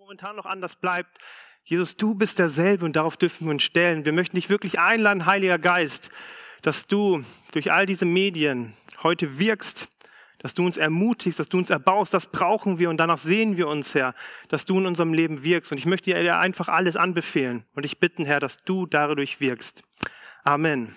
momentan noch anders bleibt. Jesus, du bist derselbe und darauf dürfen wir uns stellen. Wir möchten dich wirklich einladen, Heiliger Geist, dass du durch all diese Medien heute wirkst, dass du uns ermutigst, dass du uns erbaust. Das brauchen wir und danach sehen wir uns, Herr, dass du in unserem Leben wirkst. Und ich möchte dir einfach alles anbefehlen und dich bitten, Herr, dass du dadurch wirkst. Amen.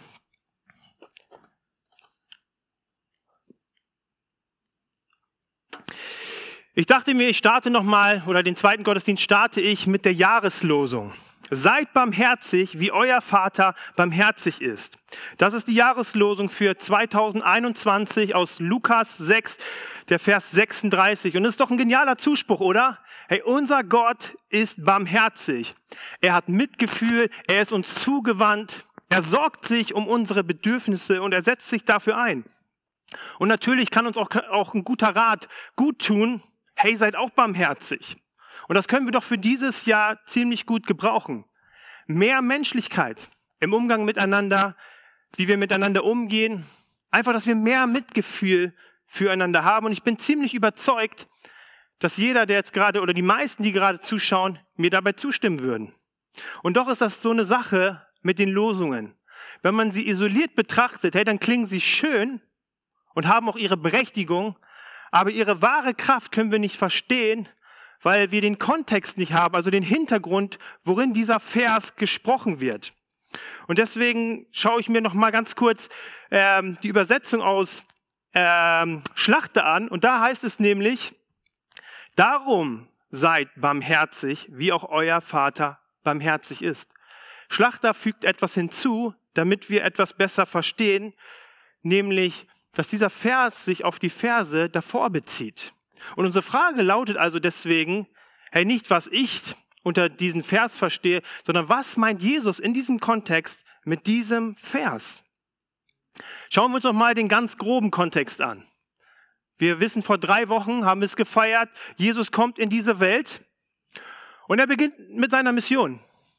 Ich dachte mir, ich starte nochmal, oder den zweiten Gottesdienst starte ich mit der Jahreslosung. Seid barmherzig, wie euer Vater barmherzig ist. Das ist die Jahreslosung für 2021 aus Lukas 6, der Vers 36. Und das ist doch ein genialer Zuspruch, oder? Hey, unser Gott ist barmherzig. Er hat Mitgefühl, er ist uns zugewandt, er sorgt sich um unsere Bedürfnisse und er setzt sich dafür ein. Und natürlich kann uns auch ein guter Rat gut tun. Hey, seid auch barmherzig. Und das können wir doch für dieses Jahr ziemlich gut gebrauchen. Mehr Menschlichkeit im Umgang miteinander, wie wir miteinander umgehen. Einfach, dass wir mehr Mitgefühl füreinander haben. Und ich bin ziemlich überzeugt, dass jeder, der jetzt gerade, oder die meisten, die gerade zuschauen, mir dabei zustimmen würden. Und doch ist das so eine Sache mit den Losungen. Wenn man sie isoliert betrachtet, hey, dann klingen sie schön und haben auch ihre Berechtigung, aber ihre wahre Kraft können wir nicht verstehen, weil wir den Kontext nicht haben, also den Hintergrund, worin dieser Vers gesprochen wird. Und deswegen schaue ich mir noch mal ganz kurz die Übersetzung aus Schlachter an. Und da heißt es nämlich, darum seid barmherzig, wie auch euer Vater barmherzig ist. Schlachter fügt etwas hinzu, damit wir etwas besser verstehen, nämlich, dass dieser Vers sich auf die Verse davor bezieht. Und unsere Frage lautet also deswegen, hey, nicht was ich unter diesem Vers verstehe, sondern was meint Jesus in diesem Kontext mit diesem Vers? Schauen wir uns noch mal den ganz groben Kontext an. Wir wissen, vor 3 Wochen haben wir es gefeiert, Jesus kommt in diese Welt und er beginnt mit seiner Mission.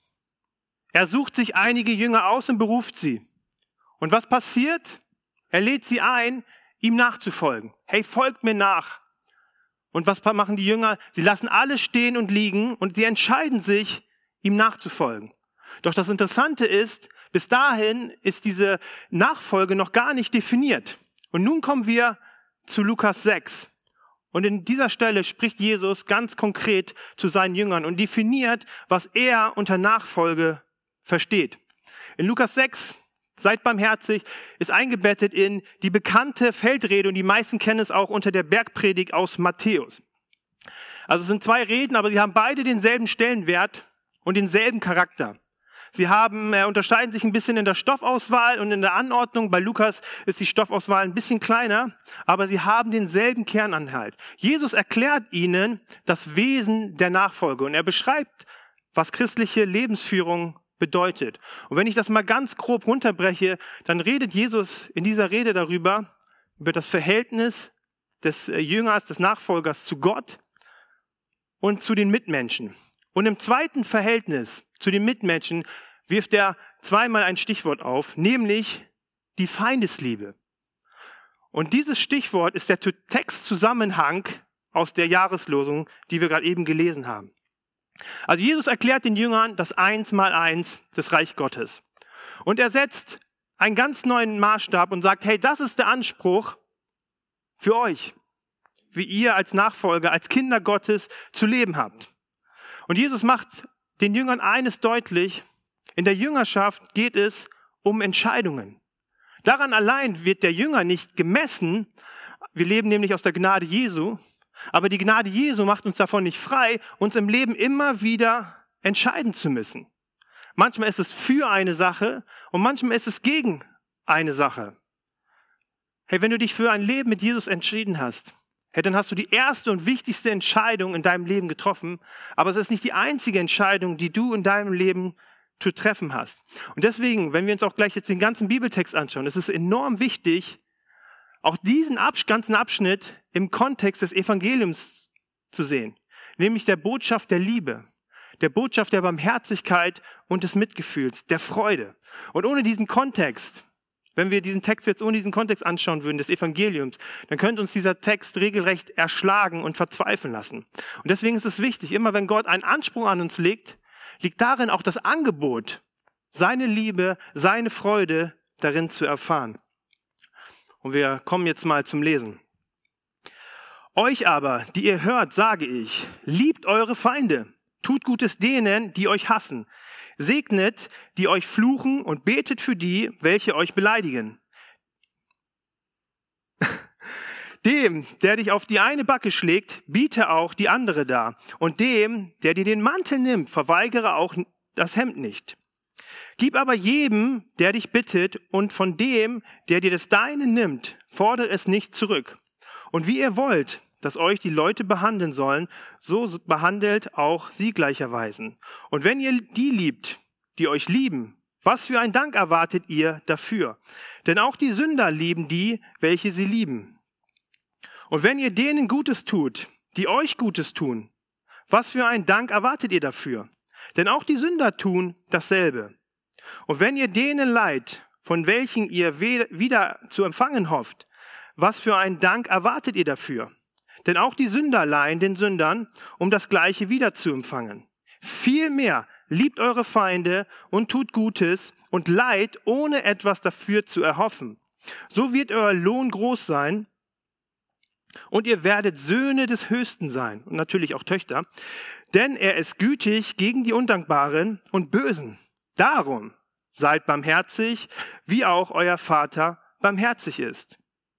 Er sucht sich einige Jünger aus und beruft sie. Und was passiert? Er lädt sie ein, ihm nachzufolgen. Hey, folgt mir nach. Und was machen die Jünger? Sie lassen alles stehen und liegen und sie entscheiden sich, ihm nachzufolgen. Doch das Interessante ist, bis dahin ist diese Nachfolge noch gar nicht definiert. Und nun kommen wir zu Lukas 6. Und in dieser Stelle spricht Jesus ganz konkret zu seinen Jüngern und definiert, was er unter Nachfolge versteht. In Lukas 6, seid barmherzig, ist eingebettet in die bekannte Feldrede und die meisten kennen es auch unter der Bergpredigt aus Matthäus. Also es sind 2 Reden, aber sie haben beide denselben Stellenwert und denselben Charakter. Sie unterscheiden sich ein bisschen in der Stoffauswahl und in der Anordnung. Bei Lukas ist die Stoffauswahl ein bisschen kleiner, aber sie haben denselben Kernanhalt. Jesus erklärt ihnen das Wesen der Nachfolge und er beschreibt, was christliche Lebensführung bedeutet. Und wenn ich das mal ganz grob runterbreche, dann redet Jesus in dieser Rede darüber, über das Verhältnis des Jüngers, des Nachfolgers zu Gott und zu den Mitmenschen. Und im zweiten Verhältnis zu den Mitmenschen wirft er zweimal ein Stichwort auf, nämlich die Feindesliebe. Und dieses Stichwort ist der Textzusammenhang aus der Jahreslosung, die wir gerade eben gelesen haben. Also Jesus erklärt den Jüngern das 1x1 des Reich Gottes. Und er setzt einen ganz neuen Maßstab und sagt, hey, das ist der Anspruch für euch, wie ihr als Nachfolger, als Kinder Gottes zu leben habt. Und Jesus macht den Jüngern eines deutlich, in der Jüngerschaft geht es um Entscheidungen. Daran allein wird der Jünger nicht gemessen, wir leben nämlich aus der Gnade Jesu, aber die Gnade Jesu macht uns davon nicht frei, uns im Leben immer wieder entscheiden zu müssen. Manchmal ist es für eine Sache und manchmal ist es gegen eine Sache. Hey, wenn du dich für ein Leben mit Jesus entschieden hast, hey, dann hast du die erste und wichtigste Entscheidung in deinem Leben getroffen, aber es ist nicht die einzige Entscheidung, die du in deinem Leben zu treffen hast. Und deswegen, wenn wir uns auch gleich jetzt den ganzen Bibeltext anschauen, es ist enorm wichtig, auch diesen ganzen Abschnitt im Kontext des Evangeliums zu sehen, nämlich der Botschaft der Liebe, der Botschaft der Barmherzigkeit und des Mitgefühls, der Freude. Und ohne diesen Kontext Wenn wir diesen Text jetzt ohne diesen Kontext anschauen würden, des Evangeliums, dann könnte uns dieser Text regelrecht erschlagen und verzweifeln lassen. Und deswegen ist es wichtig, immer wenn Gott einen Anspruch an uns legt, liegt darin auch das Angebot, seine Liebe, seine Freude darin zu erfahren. Und wir kommen jetzt mal zum Lesen. Euch aber, die ihr hört, sage ich, liebt eure Feinde, tut Gutes denen, die euch hassen, segnet, die euch fluchen und betet für die, welche euch beleidigen. Dem, der dich auf die eine Backe schlägt, biete auch die andere dar. Und dem, der dir den Mantel nimmt, verweigere auch das Hemd nicht. Gib aber jedem, der dich bittet, und von dem, der dir das Deine nimmt, fordere es nicht zurück. Und wie ihr wollt, dass euch die Leute behandeln sollen, so behandelt auch sie gleicherweise. Und wenn ihr die liebt, die euch lieben, was für einen Dank erwartet ihr dafür? Denn auch die Sünder lieben die, welche sie lieben. Und wenn ihr denen Gutes tut, die euch Gutes tun, was für einen Dank erwartet ihr dafür? Denn auch die Sünder tun dasselbe. Und wenn ihr denen leiht, von welchen ihr wieder zu empfangen hofft, was für einen Dank erwartet ihr dafür? Denn auch die Sünder leihen den Sündern, um das Gleiche wieder zu empfangen. Vielmehr liebt eure Feinde und tut Gutes und leiht, ohne etwas dafür zu erhoffen. So wird euer Lohn groß sein und ihr werdet Söhne des Höchsten sein und natürlich auch Töchter, denn er ist gütig gegen die Undankbaren und Bösen. Darum seid barmherzig, wie auch euer Vater barmherzig ist.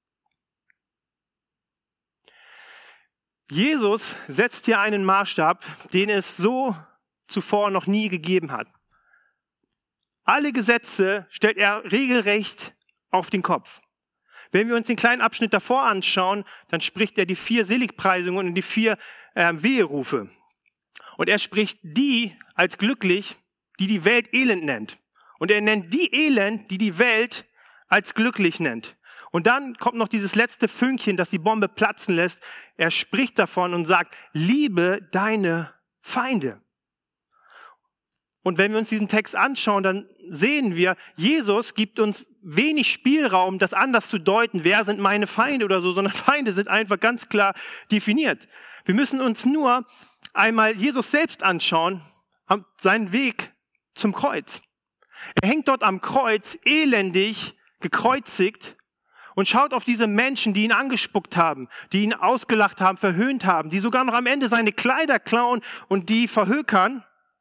Jesus setzt hier einen Maßstab, den es so zuvor noch nie gegeben hat. Alle Gesetze stellt er regelrecht auf den Kopf. Wenn wir uns den kleinen Abschnitt davor anschauen, dann spricht er die 4 Seligpreisungen und die 4 Weherufe. Und er spricht die als glücklich, die die Welt elend nennt. Und er nennt die elend, die die Welt als glücklich nennt. Und dann kommt noch dieses letzte Fünkchen, das die Bombe platzen lässt. Er spricht davon und sagt, liebe deine Feinde. Und wenn wir uns diesen Text anschauen, dann sehen wir, Jesus gibt uns wenig Spielraum, das anders zu deuten, wer sind meine Feinde oder so, sondern Feinde sind einfach ganz klar definiert. Wir müssen uns nur einmal Jesus selbst anschauen, seinen Weg zum Kreuz. Er hängt dort am Kreuz, elendig, gekreuzigt, und schaut auf diese Menschen, die ihn angespuckt haben, die ihn ausgelacht haben, verhöhnt haben, die sogar noch am Ende seine Kleider klauen und die verhökern,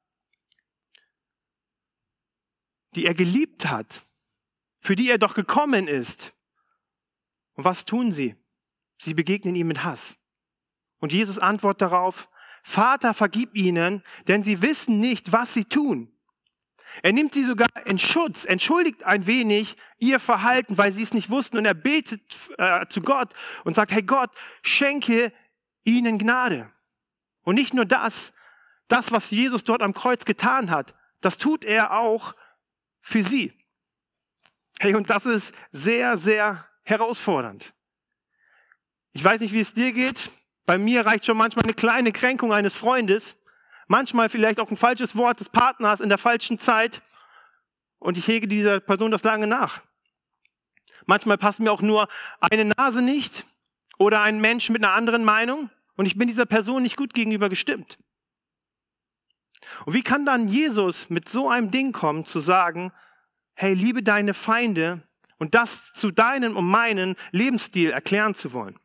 die er geliebt hat, für die er doch gekommen ist. Und was tun sie? Sie begegnen ihm mit Hass. Und Jesus antwortet darauf, Vater, vergib ihnen, denn sie wissen nicht, was sie tun. Er nimmt sie sogar in Schutz, entschuldigt ein wenig ihr Verhalten, weil sie es nicht wussten. Und er betet zu Gott und sagt, hey Gott, schenke ihnen Gnade. Und nicht nur das, was Jesus dort am Kreuz getan hat, das tut er auch für sie. Hey, und das ist sehr, sehr herausfordernd. Ich weiß nicht, wie es dir geht. Bei mir reicht schon manchmal eine kleine Kränkung eines Freundes, manchmal vielleicht auch ein falsches Wort des Partners in der falschen Zeit und ich hege dieser Person das lange nach. Manchmal passt mir auch nur eine Nase nicht oder ein Mensch mit einer anderen Meinung und ich bin dieser Person nicht gut gegenüber gestimmt. Und wie kann dann Jesus mit so einem Ding kommen, zu sagen, hey, liebe deine Feinde und das zu deinem und meinem Lebensstil erklären zu wollen?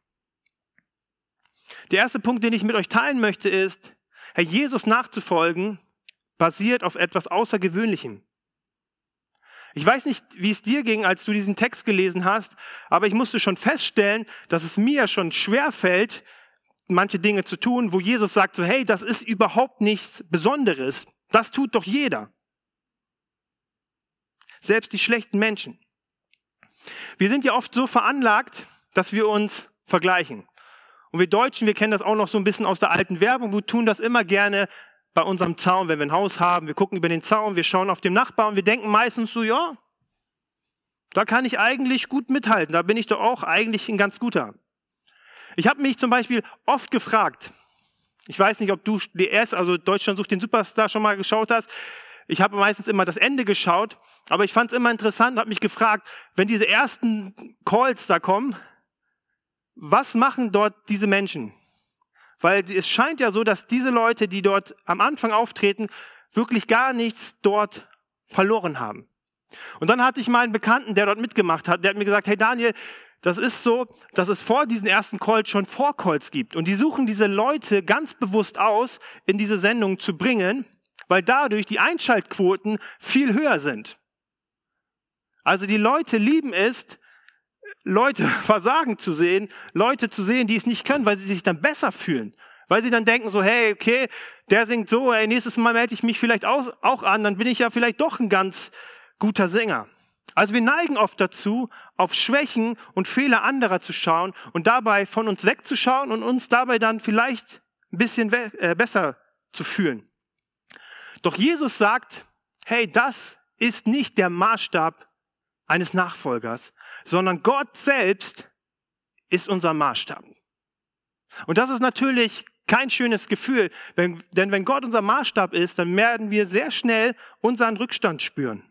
Der erste Punkt, den ich mit euch teilen möchte, ist, Herr, Jesus nachzufolgen, basiert auf etwas Außergewöhnlichem. Ich weiß nicht, wie es dir ging, als du diesen Text gelesen hast, aber ich musste schon feststellen, dass es mir schon schwerfällt, manche Dinge zu tun, wo Jesus sagt so, hey, das ist überhaupt nichts Besonderes. Das tut doch jeder. Selbst die schlechten Menschen. Wir sind ja oft so veranlagt, dass wir uns vergleichen. Und wir Deutschen, wir kennen das auch noch so ein bisschen aus der alten Werbung. Wir tun das immer gerne bei unserem Zaun, wenn wir ein Haus haben. Wir gucken über den Zaun, wir schauen auf den Nachbarn und wir denken meistens so, ja, da kann ich eigentlich gut mithalten. Da bin ich doch auch eigentlich ein ganz guter. Ich habe mich zum Beispiel oft gefragt, ich weiß nicht, ob du DS, also Deutschland sucht den Superstar, schon mal geschaut hast. Ich habe meistens immer das Ende geschaut, aber ich fand es immer interessant und habe mich gefragt, wenn diese ersten Calls da kommen, was machen dort diese Menschen? Weil es scheint ja so, dass diese Leute, die dort am Anfang auftreten, wirklich gar nichts dort verloren haben. Und dann hatte ich mal einen Bekannten, der dort mitgemacht hat, der hat mir gesagt, hey Daniel, das ist so, dass es vor diesen ersten Calls schon Vorcalls gibt. Und die suchen diese Leute ganz bewusst aus, in diese Sendung zu bringen, weil dadurch die Einschaltquoten viel höher sind. Also die Leute lieben es, Leute versagen zu sehen, Leute zu sehen, die es nicht können, weil sie sich dann besser fühlen. Weil sie dann denken so, hey, okay, der singt so, hey, nächstes Mal melde ich mich vielleicht auch an, dann bin ich ja vielleicht doch ein ganz guter Sänger. Also wir neigen oft dazu, auf Schwächen und Fehler anderer zu schauen und dabei von uns wegzuschauen und uns dabei dann vielleicht ein bisschen besser zu fühlen. Doch Jesus sagt, hey, das ist nicht der Maßstab eines Nachfolgers, sondern Gott selbst ist unser Maßstab. Und das ist natürlich kein schönes Gefühl, denn wenn Gott unser Maßstab ist, dann werden wir sehr schnell unseren Rückstand spüren.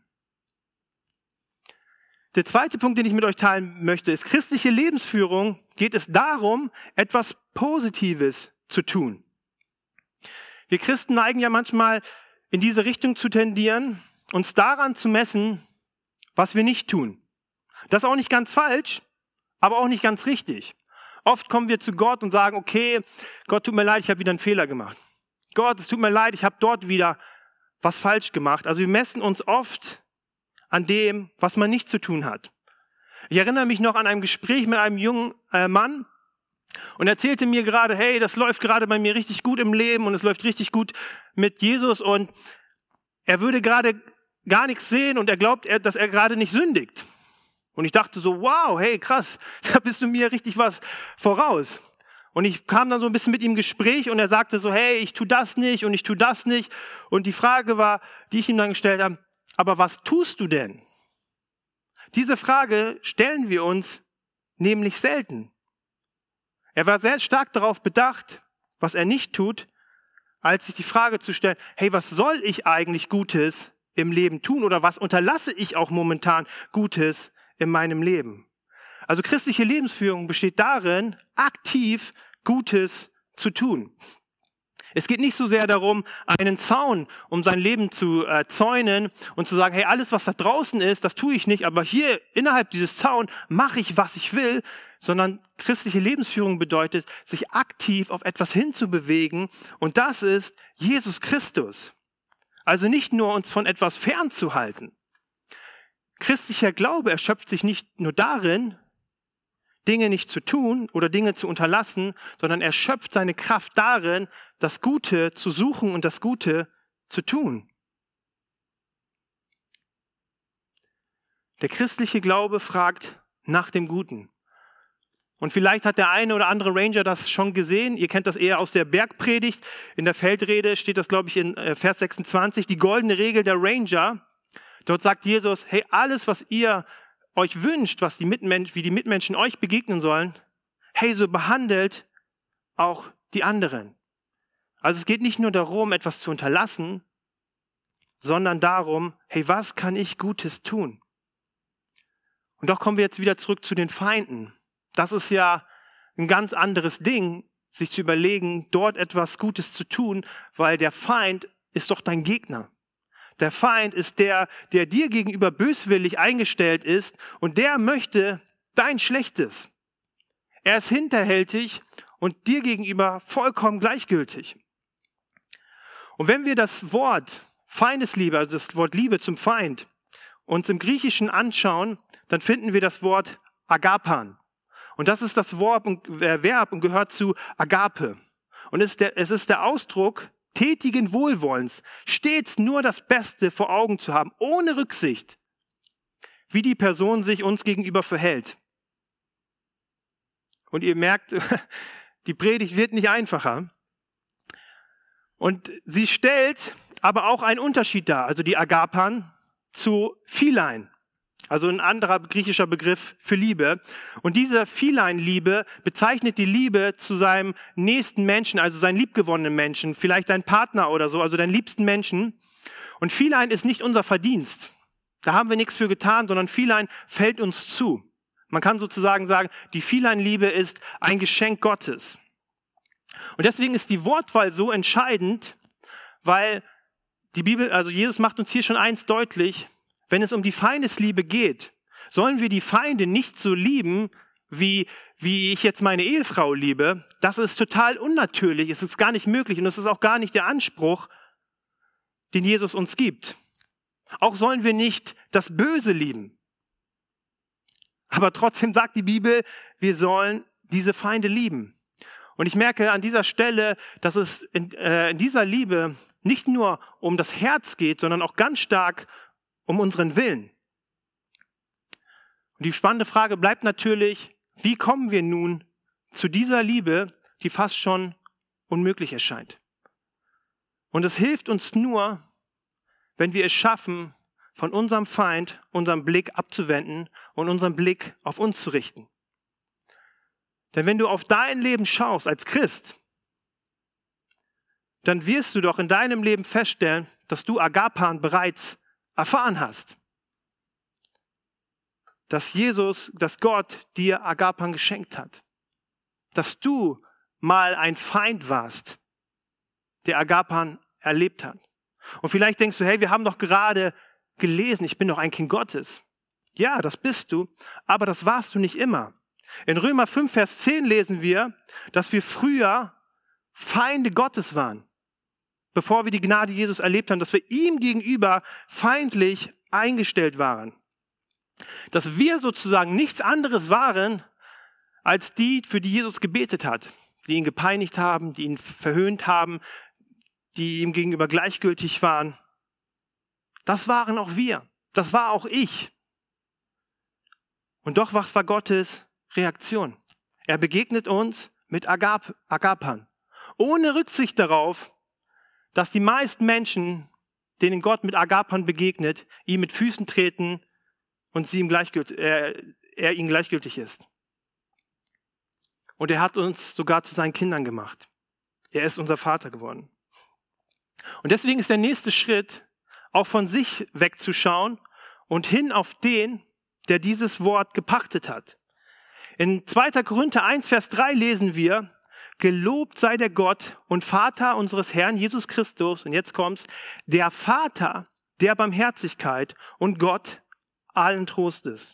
Der zweite Punkt, den ich mit euch teilen möchte, ist, christliche Lebensführung geht es darum, etwas Positives zu tun. Wir Christen neigen ja manchmal in diese Richtung zu tendieren, uns daran zu messen, was wir nicht tun. Das ist auch nicht ganz falsch, aber auch nicht ganz richtig. Oft kommen wir zu Gott und sagen, okay, Gott, tut mir leid, ich habe wieder einen Fehler gemacht. Gott, es tut mir leid, ich habe dort wieder was falsch gemacht. Also wir messen uns oft an dem, was man nicht zu tun hat. Ich erinnere mich noch an ein Gespräch mit einem jungen Mann und er erzählte mir gerade, hey, das läuft gerade bei mir richtig gut im Leben und es läuft richtig gut mit Jesus und er würde gerade gar nichts sehen und er glaubt, dass er gerade nicht sündigt. Und ich dachte so, wow, hey, krass, da bist du mir richtig was voraus. Und ich kam dann so ein bisschen mit ihm im Gespräch und er sagte so, hey, ich tue das nicht und ich tue das nicht. Und die Frage war, die ich ihm dann gestellt habe, aber was tust du denn? Diese Frage stellen wir uns nämlich selten. Er war sehr stark darauf bedacht, was er nicht tut, als sich die Frage zu stellen, hey, was soll ich eigentlich Gutes im Leben tun oder was unterlasse ich auch momentan Gutes in meinem Leben? Also christliche Lebensführung besteht darin, aktiv Gutes zu tun. Es geht nicht so sehr darum, einen Zaun um sein Leben zu zäunen und zu sagen, hey, alles, was da draußen ist, das tue ich nicht, aber hier innerhalb dieses Zauns mache ich, was ich will, sondern christliche Lebensführung bedeutet, sich aktiv auf etwas hinzubewegen und das ist Jesus Christus. Also nicht nur uns von etwas fernzuhalten. Christlicher Glaube erschöpft sich nicht nur darin, Dinge nicht zu tun oder Dinge zu unterlassen, sondern er schöpft seine Kraft darin, das Gute zu suchen und das Gute zu tun. Der christliche Glaube fragt nach dem Guten. Und vielleicht hat der eine oder andere Ranger das schon gesehen. Ihr kennt das eher aus der Bergpredigt. In der Feldrede steht das, glaube ich, in Vers 26, die goldene Regel der Ranger. Dort sagt Jesus, hey, alles, was ihr euch wünscht, wie die Mitmenschen euch begegnen sollen, hey, so behandelt auch die anderen. Also es geht nicht nur darum, etwas zu unterlassen, sondern darum, hey, was kann ich Gutes tun? Und doch kommen wir jetzt wieder zurück zu den Feinden. Das ist ja ein ganz anderes Ding, sich zu überlegen, dort etwas Gutes zu tun, weil der Feind ist doch dein Gegner. Der Feind ist der dir gegenüber böswillig eingestellt ist und der möchte dein Schlechtes. Er ist hinterhältig und dir gegenüber vollkommen gleichgültig. Und wenn wir das Wort Feindesliebe, also das Wort Liebe zum Feind, uns im Griechischen anschauen, dann finden wir das Wort Agapan. Und das ist das Verb und gehört zu Agape. Und es ist der Ausdruck tätigen Wohlwollens, stets nur das Beste vor Augen zu haben, ohne Rücksicht, wie die Person sich uns gegenüber verhält. Und ihr merkt, die Predigt wird nicht einfacher. Und sie stellt aber auch einen Unterschied dar, also die Agapan zu Philein, also ein anderer griechischer Begriff für Liebe. Und diese Philein-Liebe bezeichnet die Liebe zu seinem nächsten Menschen, also seinen liebgewonnenen Menschen, vielleicht dein Partner oder so, also deinen liebsten Menschen. Und Vielein ist nicht unser Verdienst. Da haben wir nichts für getan, sondern Vielein fällt uns zu. Man kann sozusagen sagen, die Vieleinliebe ist ein Geschenk Gottes. Und deswegen ist die Wortwahl so entscheidend, weil die Bibel, also Jesus macht uns hier schon eins deutlich: Wenn es um die Feindesliebe geht, sollen wir die Feinde nicht so lieben, wie ich jetzt meine Ehefrau liebe. Das ist total unnatürlich, es ist gar nicht möglich und es ist auch gar nicht der Anspruch, den Jesus uns gibt. Auch sollen wir nicht das Böse lieben. Aber trotzdem sagt die Bibel, wir sollen diese Feinde lieben. Und ich merke an dieser Stelle, dass es in dieser Liebe nicht nur um das Herz geht, sondern auch ganz stark um unseren Willen. Und die spannende Frage bleibt natürlich, wie kommen wir nun zu dieser Liebe, die fast schon unmöglich erscheint? Und es hilft uns nur, wenn wir es schaffen, von unserem Feind unseren Blick abzuwenden und unseren Blick auf uns zu richten. Denn wenn du auf dein Leben schaust als Christ, dann wirst du doch in deinem Leben feststellen, dass du Agapan bereits erfahren hast. Dass Gott dir Agapan geschenkt hat. Dass du mal ein Feind warst, der Agapan erlebt hat. Und vielleicht denkst du, hey, wir haben doch gerade gelesen, ich bin doch ein Kind Gottes. Ja, das bist du, aber das warst du nicht immer. In Römer 5, Vers 10 lesen wir, dass wir früher Feinde Gottes waren, bevor wir die Gnade Jesus erlebt haben, dass wir ihm gegenüber feindlich eingestellt waren. Dass wir sozusagen nichts anderes waren, als die, für die Jesus gebetet hat, die ihn gepeinigt haben, die ihn verhöhnt haben, die ihm gegenüber gleichgültig waren. Das waren auch wir. Das war auch ich. Und doch, was war Gottes Reaktion? Er begegnet uns mit Agapan. Ohne Rücksicht darauf, dass die meisten Menschen, denen Gott mit Agapan begegnet, ihm mit Füßen treten und er ihnen gleichgültig ist. Und er hat uns sogar zu seinen Kindern gemacht. Er ist unser Vater geworden. Und deswegen ist der nächste Schritt, auch von sich wegzuschauen und hin auf den, der dieses Wort gepachtet hat. In 2. Korinther 1, Vers 3 lesen wir: Gelobt sei der Gott und Vater unseres Herrn Jesus Christus, und jetzt kommt's, der Vater der Barmherzigkeit und Gott allen Trostes.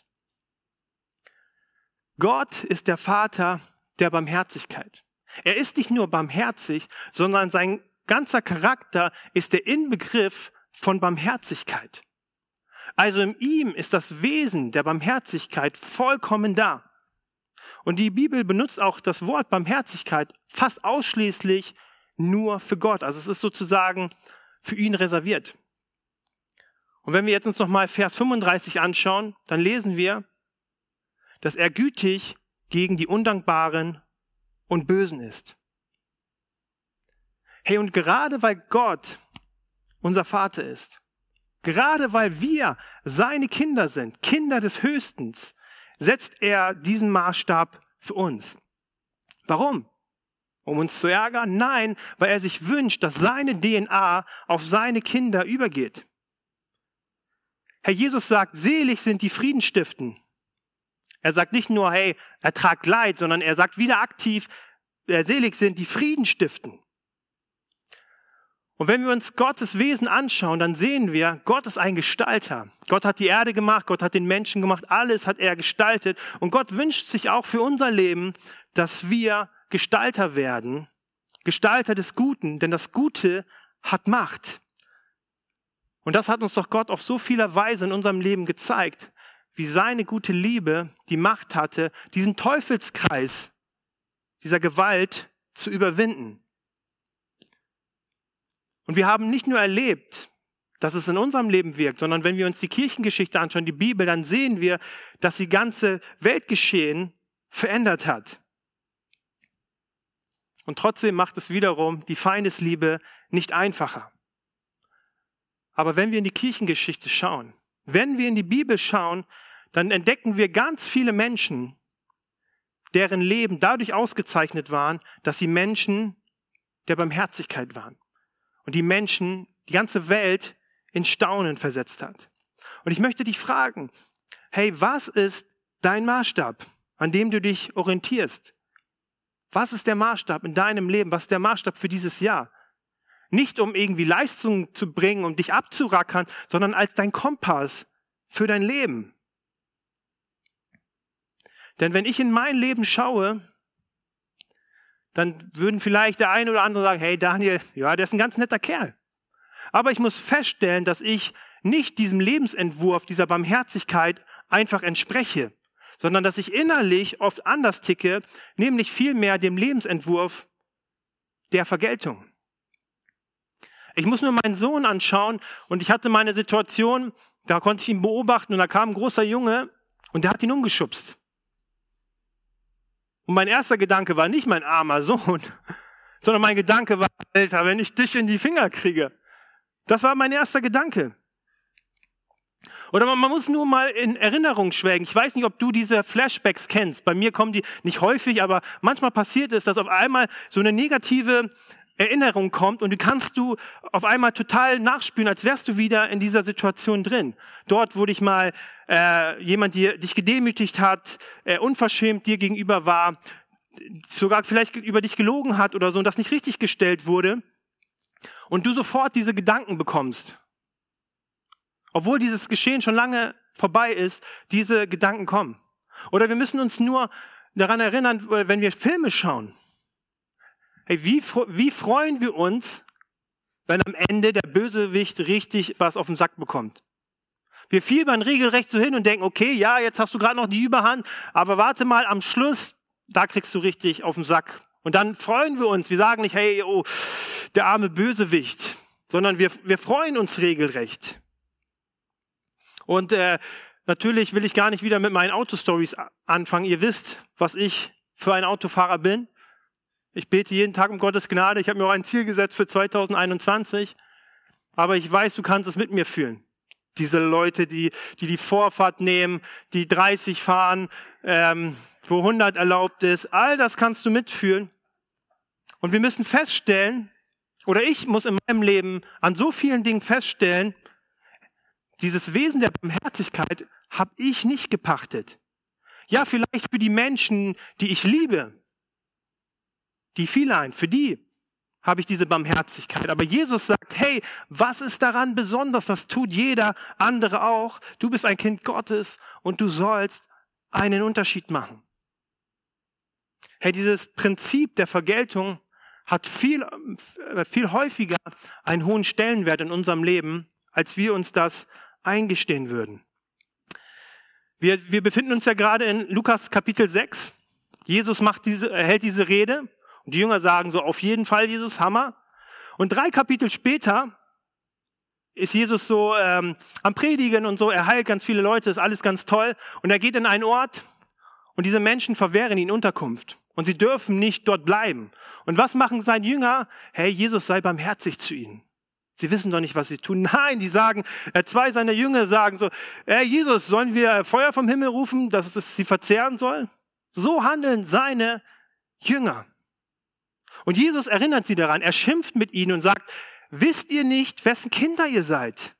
Gott ist der Vater der Barmherzigkeit. Er ist nicht nur barmherzig, sondern sein ganzer Charakter ist der Inbegriff von Barmherzigkeit. Also in ihm ist das Wesen der Barmherzigkeit vollkommen da. Und die Bibel benutzt auch das Wort Barmherzigkeit fast ausschließlich nur für Gott. Also es ist sozusagen für ihn reserviert. Und wenn wir jetzt uns nochmal Vers 35 anschauen, dann lesen wir, dass er gütig gegen die Undankbaren und Bösen ist. Hey, und gerade weil Gott unser Vater ist, gerade weil wir seine Kinder sind, Kinder des Höchstens, setzt er diesen Maßstab für uns. Warum? Um uns zu ärgern? Nein, weil er sich wünscht, dass seine DNA auf seine Kinder übergeht. Herr Jesus sagt, selig sind die Frieden stiften. Er sagt nicht nur, hey, ertragt Leid, sondern er sagt wieder aktiv, selig sind die Frieden stiften. Und wenn wir uns Gottes Wesen anschauen, dann sehen wir, Gott ist ein Gestalter. Gott hat die Erde gemacht, Gott hat den Menschen gemacht, alles hat er gestaltet. Und Gott wünscht sich auch für unser Leben, dass wir Gestalter werden, Gestalter des Guten, denn das Gute hat Macht. Und das hat uns doch Gott auf so vieler Weise in unserem Leben gezeigt, wie seine gute Liebe die Macht hatte, diesen Teufelskreis dieser Gewalt zu überwinden. Und wir haben nicht nur erlebt, dass es in unserem Leben wirkt, sondern wenn wir uns die Kirchengeschichte anschauen, die Bibel, dann sehen wir, dass die ganze Weltgeschehen verändert hat. Und trotzdem macht es wiederum die Feindesliebe nicht einfacher. Aber wenn wir in die Kirchengeschichte schauen, wenn wir in die Bibel schauen, dann entdecken wir ganz viele Menschen, deren Leben dadurch ausgezeichnet waren, dass sie Menschen der Barmherzigkeit waren. Und die Menschen, die ganze Welt in Staunen versetzt hat. Und ich möchte dich fragen, hey, was ist dein Maßstab, an dem du dich orientierst? Was ist der Maßstab in deinem Leben? Was ist der Maßstab für dieses Jahr? Nicht um irgendwie Leistung zu bringen, um dich abzurackern, sondern als dein Kompass für dein Leben. Denn wenn ich in mein Leben schaue, dann würden vielleicht der eine oder andere sagen, hey Daniel, ja, der ist ein ganz netter Kerl. Aber ich muss feststellen, dass ich nicht diesem Lebensentwurf, dieser Barmherzigkeit einfach entspreche, sondern dass ich innerlich oft anders ticke, nämlich vielmehr dem Lebensentwurf der Vergeltung. Ich muss nur meinen Sohn anschauen und ich hatte meine Situation, da konnte ich ihn beobachten und da kam ein großer Junge und der hat ihn umgeschubst. Und mein erster Gedanke war nicht mein armer Sohn, sondern mein Gedanke war, Alter, wenn ich dich in die Finger kriege. Das war mein erster Gedanke. Oder man muss nur mal in Erinnerung schwelgen. Ich weiß nicht, ob du diese Flashbacks kennst. Bei mir kommen die nicht häufig, aber manchmal passiert es, dass auf einmal so eine negative Erinnerung kommt und die kannst du auf einmal total nachspüren, als wärst du wieder in dieser Situation drin. Dort, wo dich mal jemand dich gedemütigt hat, unverschämt dir gegenüber war, sogar vielleicht über dich gelogen hat oder so und das nicht richtig gestellt wurde und du sofort diese Gedanken bekommst. Obwohl dieses Geschehen schon lange vorbei ist, diese Gedanken kommen. Oder wir müssen uns nur daran erinnern, wenn wir Filme schauen. Hey, wie freuen wir uns, wenn am Ende der Bösewicht richtig was auf den Sack bekommt? Wir fiebern regelrecht so hin und denken, okay, ja, jetzt hast du gerade noch die Überhand, aber warte mal, am Schluss, da kriegst du richtig auf den Sack. Und dann freuen wir uns. Wir sagen nicht, hey, oh, der arme Bösewicht, sondern wir freuen uns regelrecht. Und natürlich will ich gar nicht wieder mit meinen Autostories anfangen. Ihr wisst, was ich für ein Autofahrer bin. Ich bete jeden Tag um Gottes Gnade. Ich habe mir auch ein Ziel gesetzt für 2021. Aber ich weiß, du kannst es mit mir fühlen. Diese Leute, die Vorfahrt nehmen, die 30 fahren, wo 100 erlaubt ist. All das kannst du mitfühlen. Und wir müssen feststellen, oder ich muss in meinem Leben an so vielen Dingen feststellen, dieses Wesen der Barmherzigkeit habe ich nicht gepachtet. Ja, vielleicht für die Menschen, die ich liebe, die vielen, für die habe ich diese Barmherzigkeit. Aber Jesus sagt, hey, was ist daran besonders? Das tut jeder andere auch. Du bist ein Kind Gottes und du sollst einen Unterschied machen. Hey, dieses Prinzip der Vergeltung hat viel häufiger einen hohen Stellenwert in unserem Leben, als wir uns das eingestehen würden. Wir befinden uns ja gerade in Lukas Kapitel 6. Jesus hält diese Rede und die Jünger sagen so, auf jeden Fall Jesus, Hammer. Und 3 Kapitel später ist Jesus so am Predigen und so, er heilt ganz viele Leute, ist alles ganz toll. Und er geht in einen Ort und diese Menschen verwehren ihn Unterkunft. Und sie dürfen nicht dort bleiben. Und was machen seine Jünger? Hey, Jesus sei barmherzig zu ihnen. Sie wissen doch nicht, was sie tun. Nein, die sagen, 2 seiner Jünger sagen so, Jesus, sollen wir Feuer vom Himmel rufen, dass es sie verzehren soll? So handeln seine Jünger. Und Jesus erinnert sie daran, er schimpft mit ihnen und sagt, wisst ihr nicht, wessen Kinder ihr seid?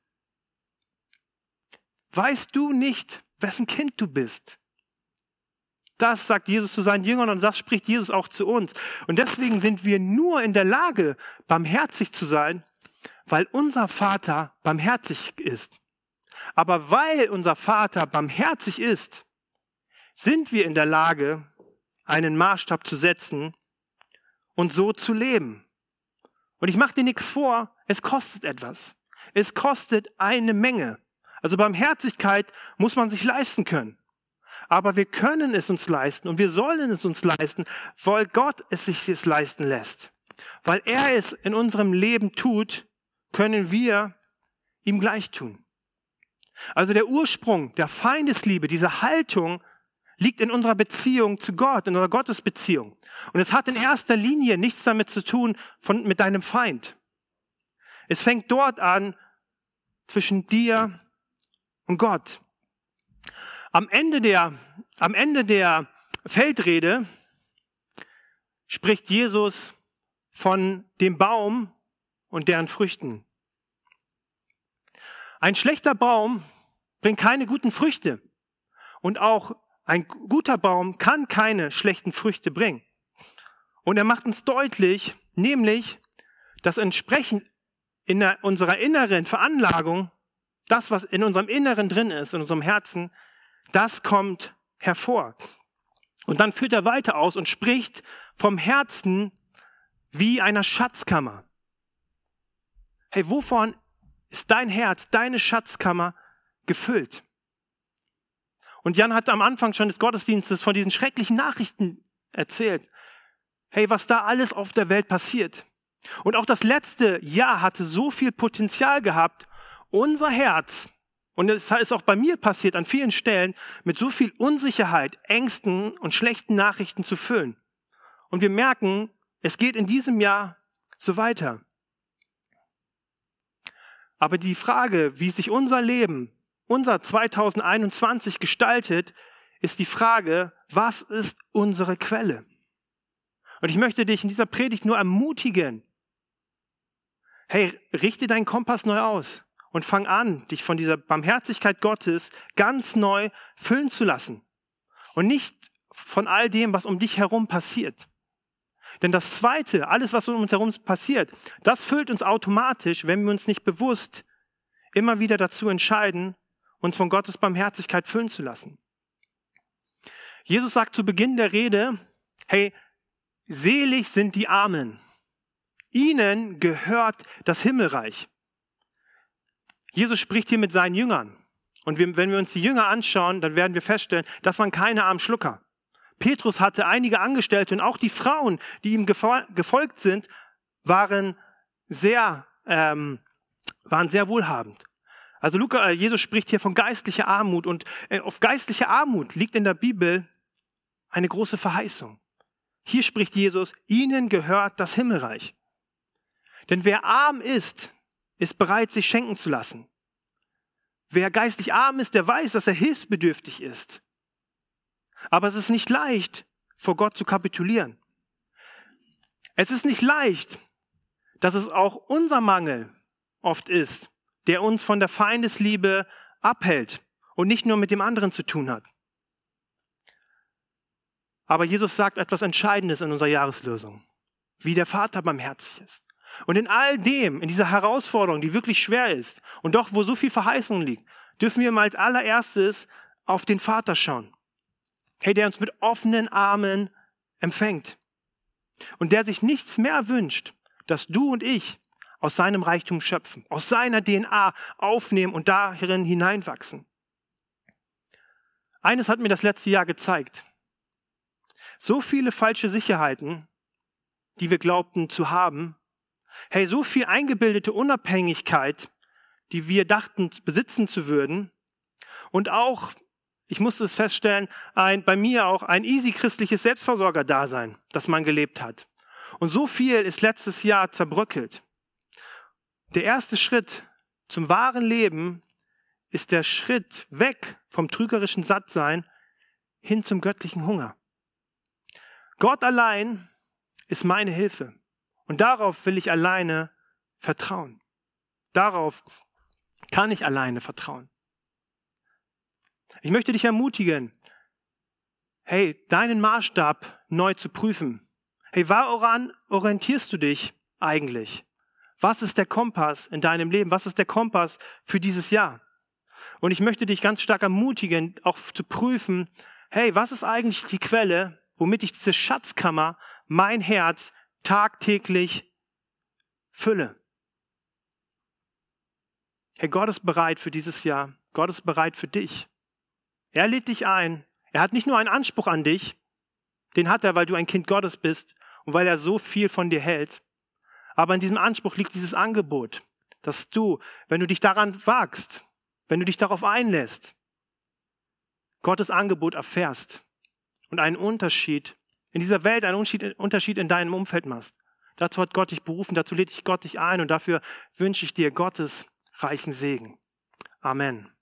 Weißt du nicht, wessen Kind du bist? Das sagt Jesus zu seinen Jüngern und das spricht Jesus auch zu uns. Und deswegen sind wir nur in der Lage, barmherzig zu sein, weil unser Vater barmherzig ist. Aber weil unser Vater barmherzig ist, sind wir in der Lage, einen Maßstab zu setzen und so zu leben. Und ich mache dir nichts vor, es kostet etwas. Es kostet eine Menge. Also Barmherzigkeit muss man sich leisten können. Aber wir können es uns leisten und wir sollen es uns leisten, weil Gott es sich leisten lässt. Weil er es in unserem Leben tut, können wir ihm gleich tun. Also der Ursprung der Feindesliebe, diese Haltung, liegt in unserer Beziehung zu Gott, in unserer Gottesbeziehung. Und es hat in erster Linie nichts damit zu tun mit deinem Feind. Es fängt dort an, zwischen dir und Gott. Am Ende der Feldrede spricht Jesus von dem Baum und deren Früchten. Ein schlechter Baum bringt keine guten Früchte. Und auch ein guter Baum kann keine schlechten Früchte bringen. Und er macht uns deutlich, nämlich, dass entsprechend unserer inneren Veranlagung, das, was in unserem Inneren drin ist, in unserem Herzen, das kommt hervor. Und dann führt er weiter aus und spricht vom Herzen wie einer Schatzkammer. Hey, wovon ist dein Herz, deine Schatzkammer gefüllt? Und Jan hat am Anfang schon des Gottesdienstes von diesen schrecklichen Nachrichten erzählt. Hey, was da alles auf der Welt passiert. Und auch das letzte Jahr hatte so viel Potenzial gehabt, unser Herz, und es ist auch bei mir passiert an vielen Stellen, mit so viel Unsicherheit, Ängsten und schlechten Nachrichten zu füllen. Und wir merken, es geht in diesem Jahr so weiter. Aber die Frage, wie sich unser Leben, unser 2021 gestaltet, ist die Frage, was ist unsere Quelle? Und ich möchte dich in dieser Predigt nur ermutigen. Hey, richte deinen Kompass neu aus und fang an, dich von dieser Barmherzigkeit Gottes ganz neu füllen zu lassen. Und nicht von all dem, was um dich herum passiert. Denn das Zweite, alles, was um uns herum passiert, das füllt uns automatisch, wenn wir uns nicht bewusst immer wieder dazu entscheiden, uns von Gottes Barmherzigkeit füllen zu lassen. Jesus sagt zu Beginn der Rede, hey, selig sind die Armen. Ihnen gehört das Himmelreich. Jesus spricht hier mit seinen Jüngern. Und wenn wir uns die Jünger anschauen, dann werden wir feststellen, das waren keine armen Schlucker. Petrus hatte einige Angestellte und auch die Frauen, die ihm gefolgt sind, waren sehr wohlhabend. Also Jesus spricht hier von geistlicher Armut und auf geistliche Armut liegt in der Bibel eine große Verheißung. Hier spricht Jesus, ihnen gehört das Himmelreich. Denn wer arm ist bereit, sich schenken zu lassen. Wer geistlich arm ist, der weiß, dass er hilfsbedürftig ist. Aber es ist nicht leicht, vor Gott zu kapitulieren. Es ist nicht leicht, dass es auch unser Mangel oft ist, der uns von der Feindesliebe abhält und nicht nur mit dem anderen zu tun hat. Aber Jesus sagt etwas Entscheidendes in unserer Jahreslosung, wie der Vater barmherzig ist. Und in all dem, in dieser Herausforderung, die wirklich schwer ist und doch, wo so viel Verheißung liegt, dürfen wir mal als allererstes auf den Vater schauen. Hey, der uns mit offenen Armen empfängt und der sich nichts mehr wünscht, dass du und ich aus seinem Reichtum schöpfen, aus seiner DNA aufnehmen und darin hineinwachsen. Eines hat mir das letzte Jahr gezeigt. So viele falsche Sicherheiten, die wir glaubten zu haben, hey, so viel eingebildete Unabhängigkeit, die wir dachten besitzen zu würden und auch, ich musste es feststellen, bei mir auch ein easy christliches Selbstversorger-Dasein, das man gelebt hat. Und so viel ist letztes Jahr zerbröckelt. Der erste Schritt zum wahren Leben ist der Schritt weg vom trügerischen Sattsein hin zum göttlichen Hunger. Gott allein ist meine Hilfe. Und darauf will ich alleine vertrauen. Darauf kann ich alleine vertrauen. Ich möchte dich ermutigen, hey, deinen Maßstab neu zu prüfen. Hey, woran orientierst du dich eigentlich? Was ist der Kompass in deinem Leben? Was ist der Kompass für dieses Jahr? Und ich möchte dich ganz stark ermutigen, auch zu prüfen, hey, was ist eigentlich die Quelle, womit ich diese Schatzkammer, mein Herz, tagtäglich fülle? Hey, Gott ist bereit für dieses Jahr. Gott ist bereit für dich. Er lädt dich ein. Er hat nicht nur einen Anspruch an dich, den hat er, weil du ein Kind Gottes bist und weil er so viel von dir hält. Aber in diesem Anspruch liegt dieses Angebot, dass du, wenn du dich daran wagst, wenn du dich darauf einlässt, Gottes Angebot erfährst und einen Unterschied in dieser Welt, einen Unterschied in deinem Umfeld machst. Dazu hat Gott dich berufen, dazu lädt dich Gott dich ein und dafür wünsche ich dir Gottes reichen Segen. Amen.